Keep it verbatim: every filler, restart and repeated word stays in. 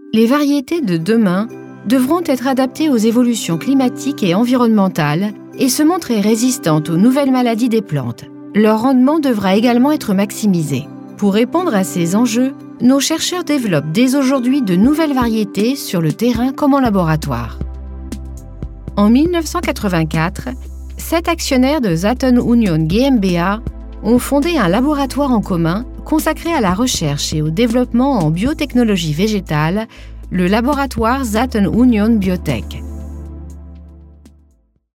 Les variétés de demain devront être adaptées aux évolutions climatiques et environnementales et se montrer résistantes aux nouvelles maladies des plantes. Leur rendement devra également être maximisé. Pour répondre à ces enjeux, nos chercheurs développent dès aujourd'hui de nouvelles variétés sur le terrain comme en laboratoire. En mille neuf cent quatre-vingt-quatre, sept actionnaires de Zaton Union GmbH ont fondé un laboratoire en commun consacré à la recherche et au développement en biotechnologie végétale, le laboratoire Zaton Union Biotech.